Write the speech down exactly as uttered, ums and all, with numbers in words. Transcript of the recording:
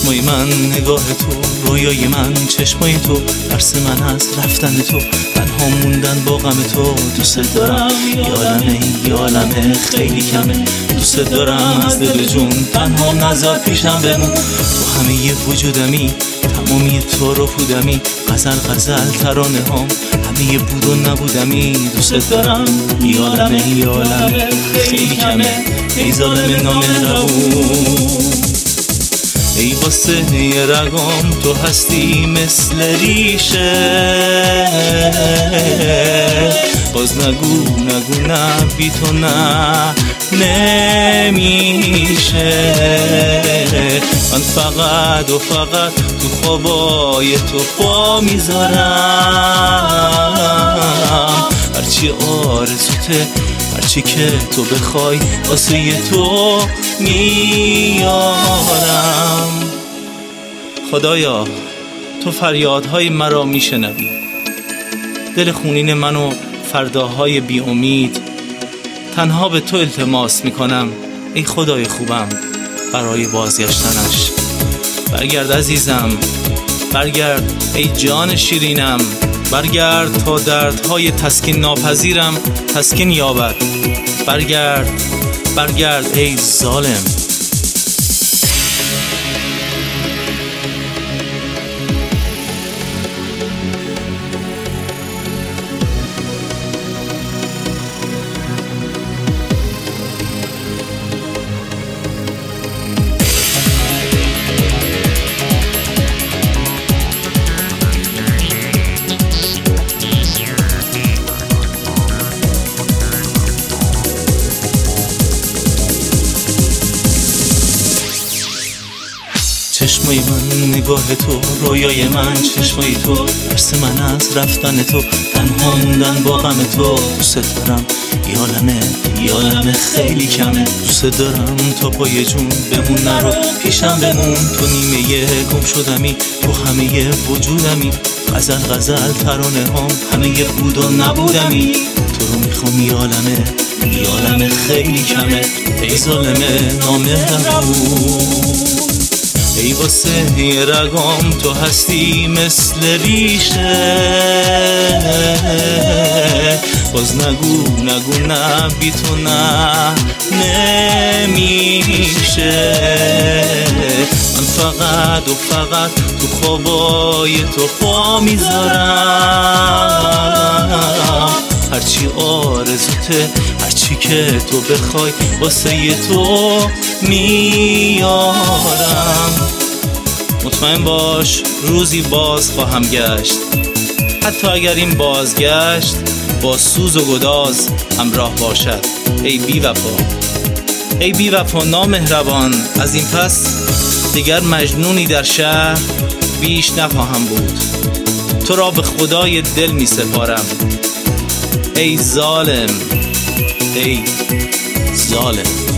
چشمای من نگاه تو، رویای من چشمای تو، ترس من از رفتن تو، تنها موندن با غم تو. دوست دارم یالمه یالمه خیلی کمه، دوست دارم از دل جون، تنها نذار پیشم بمون. تو همه ی وجودمی، تمامی تو رو پودمی، غزل غزل ترانه هام همه ی بود و نبودمی. دوست دارم یالمه یالمه خیلی کمه، ای ظالم نامهربون. ای واسه رگام تو هستی مثل ریشه، باز نگو نگو نه بی تو نه نمیشه. من فقط و فقط تو خوابای تو پا میذارم، هرچی آرزوته هرچی که تو بخوای واسه تو میارم. خدایا تو فریادهای مرا میشنوی، دل خونین منو فرداهای بی امید، تنها به تو التماس میکنم ای خدای خوبم برای بازگشتنش. برگرد عزیزم برگرد ای جان شیرینم، برگرد تا دردهای تسکین ناپذیرم تسکین یابد. برگرد برگرد ای ظالم. چشمای من نگاه تو، رویای من چشمای تو، ترس من از رفتن تو، تنها موندن با غم تو. دوست دارم یالمه یالمه خیلی کمه، دوست دارم تا پای جون بمون نرو پیشم بمون. تو نیمه گم شدمی تو همه وجودمی، غزل غزل ترانه هام همه بود و نبودمی. تو رو میخوام یالمه یالمه خیلی کمه، ای ظالمه نامهربون. ای واسه رگام تو هستی مثل ریشه، باز نگو نگو نه بی تو نه نمیشه. من فقط و فقط تو خوابای تو پا میذارم، هرچی آرزوته هرچی که تو بخوای واسه تو میارم. مطمئن باش روزی باز خواهم گشت، حتی اگر این بازگشت با سوز و گداز همراه باشد. ای بی وفا ای بی وفا نامهربان، از این پس دیگر مجنونی در شهر بیش نخواهم بود. تو را به خدای دل می سپارم ای ظالم ای ظالم.